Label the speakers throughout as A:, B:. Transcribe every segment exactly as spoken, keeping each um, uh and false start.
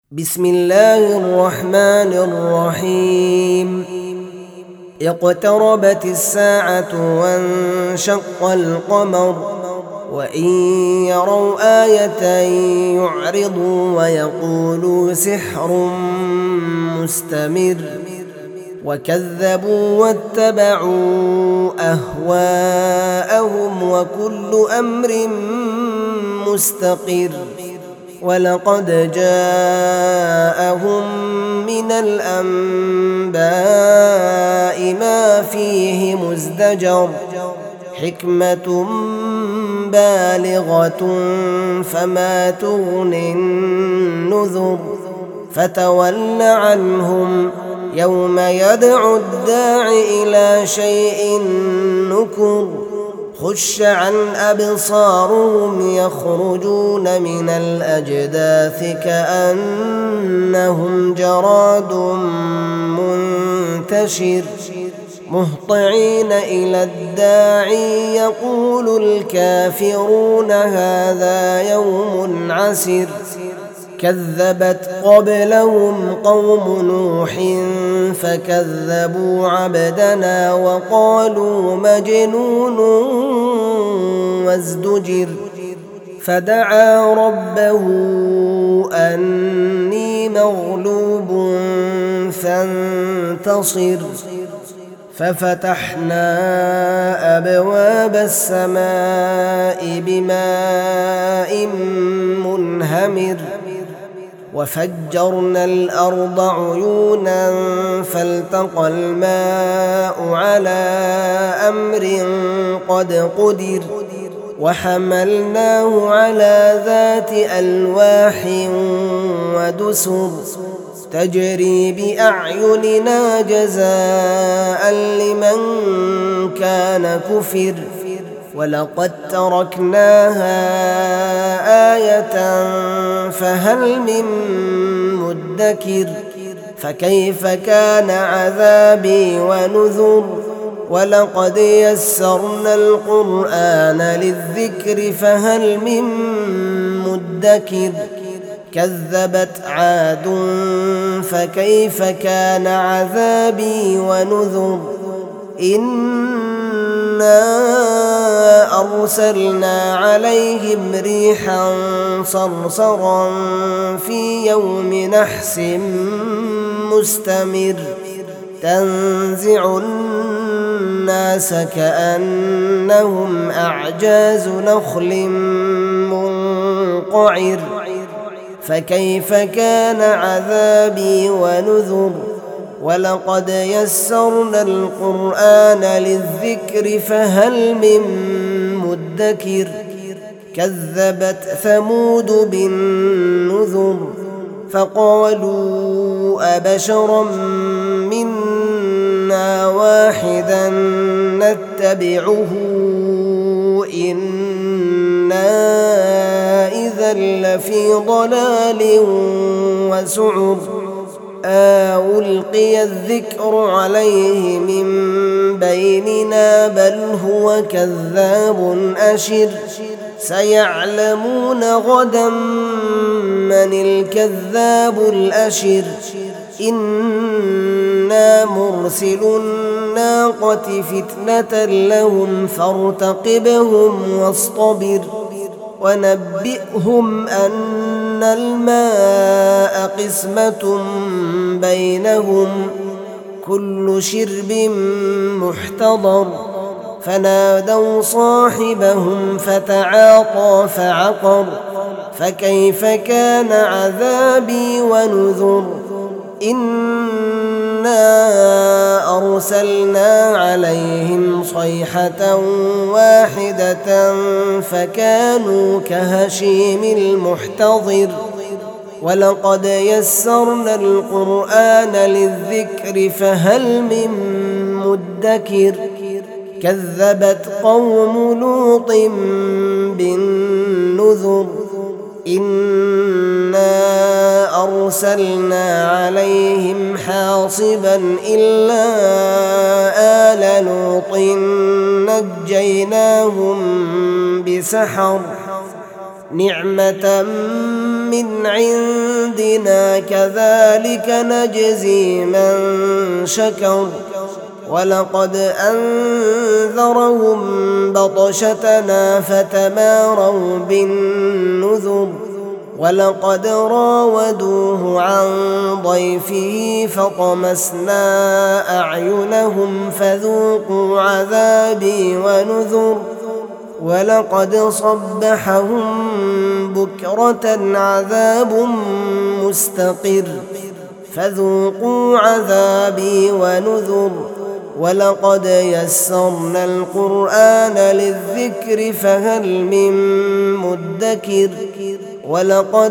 A: بسم الله الرحمن الرحيم. اقتربت الساعة وانشق القمر وإن يروا آية يعرضوا ويقولوا سحر مستمر وكذبوا واتبعوا أهواءهم وكل أمر مستقر ولقد جاءهم من الأنباء ما فيه مزدجر حكمة بالغة فما تغني النذر فتول عنهم يوم يدعو الداع إلى شيء نكر خش عن أبصارهم يخرجون من الأجداث كأنهم جراد منتشر مهطعين إلى الداعي يقول الكافرون هذا يوم عسر كذبت قبلهم قوم نوح فكذبوا عبدنا وقالوا مجنون وازدجر فدعا ربه أني مغلوب فانتصر ففتحنا أبواب السماء بماء منهمر وفجرنا الأرض عيونا فالتقى الماء على أمر قد قدر وحملناه على ذات ألواح ودسر تجري بأعيننا جزاء لمن كان كفر ولقد تركناها آية فهل من مدكر فكيف كان عذابي ونذر ولقد يسرنا القرآن للذكر فهل من مدكر كذبت عاد فكيف كان عذابي ونذر إنا أرسلنا عليهم ريحا صرصرا في يوم نحس مستمر تنزع الناس كأنهم أعجاز نخل منقعر فكيف كان عذابي ونذر ولقد يسرنا القرآن للذكر فهل من مدكر كذبت ثمود بالنذر فقالوا أبشرا منا واحدا نتبعه إنا إذا لفي ضلال وسعر ألقي الذكر عليه من بيننا بل هو كذاب أشر سيعلمون غدا من الكذاب الأشر إنا مرسل الناقة فتنة لهم فارتقبهم واصطبر ونبئهم أن الماء قسمة بينهم كل شرب محتضر فنادوا صاحبهم فتعاطى فعقر فكيف كان عذابي ونذر إنا أرسلنا عليهم صيحة واحدة فكانوا كهشيم المحتضر ولقد يسرنا القرآن للذكر فهل من مدكر كذبت قوم لوط بالنذر إنا أرسلنا عليهم حاصبا إلا آل لوط نجيناهم بسحر نعمة من عندنا كذلك نجزي من شكر ولقد أنذرهم بطشتنا فتماروا بالنذر ولقد راودوه عن ضيفه فطمسنا أعينهم فذوقوا عذابي ونذر ولقد صبحهم بكرة عذاب مستقر فذوقوا عذابي ونذر ولقد يسرنا القرآن للذكر فهل من مدكر ولقد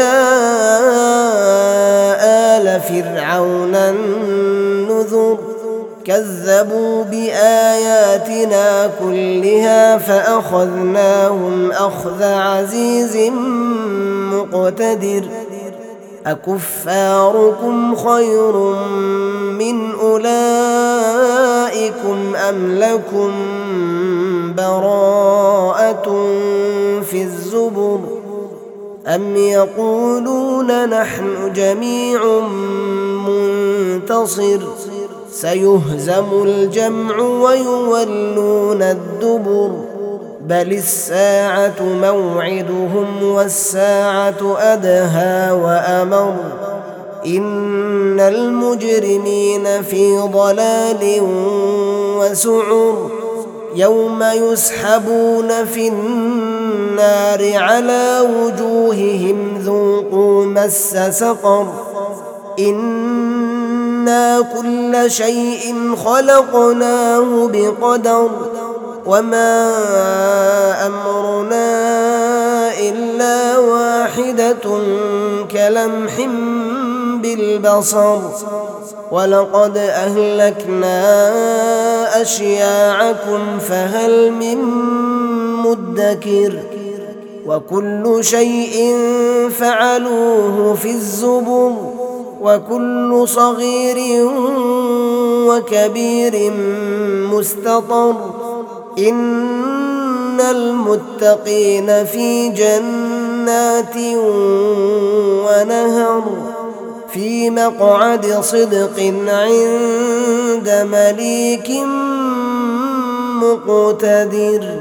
A: جاء آل فرعون النذر كذبوا بآياتنا كلها فأخذناهم أخذ عزيز مقتدر أكفاركم خير من أولئكم أم لكم براءة في الزبر أم يقولون نحن جميع منتصر سيهزم الجمع ويولون الدبر بل الساعة موعدهم والساعة أدهى وأمر إن المجرمين في ضلال وسعر يوم يسحبون في النار على وجوههم ذوقوا مس سقر إنا كل شيء خلقناه بقدر وما أمرنا إلا واحدة كلمح بالبصر ولقد أهلكنا أشياعكم فهل من مدكر وكل شيء فعلوه في الزبر وكل صغير وكبير مستطر إن المتقين في جنات ونهر في مقعد صدق عند مليك مقتدر.